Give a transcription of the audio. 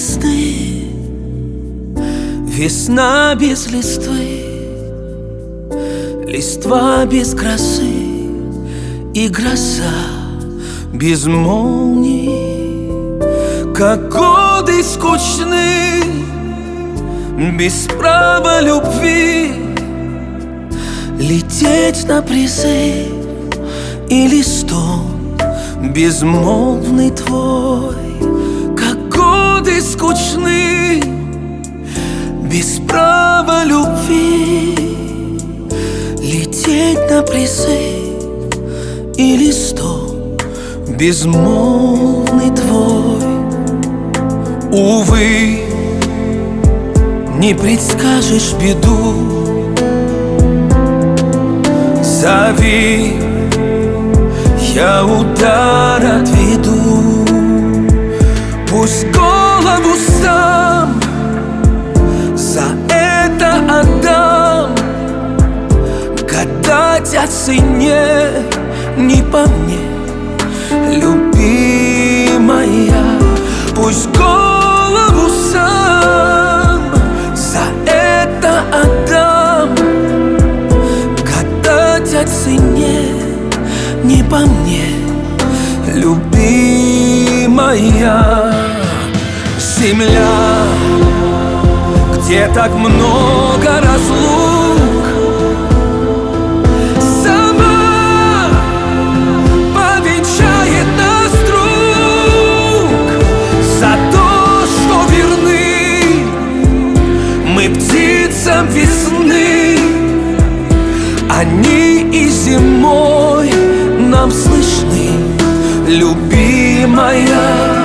весны, весна без листвы, листва без красы и гроза без молний. Как годы скучны, без права любви, лететь на призыв или стон безмолвный твой. Как годы скучны, без права любви, лететь на призыв или стон безмолвный твой. Увы, не предскажешь беду, зови, я удар отведу. Пусть голову сам за это отдам. Гадать о цене не по мне, любимая. Пусть голову сам за это отдам. Гадать о цене не по мне, любимая. Земля, где так много разлук, сама повенчает нас, друг, за то, что верны мы птицам весны. Они и зимой нам слышны, любимая.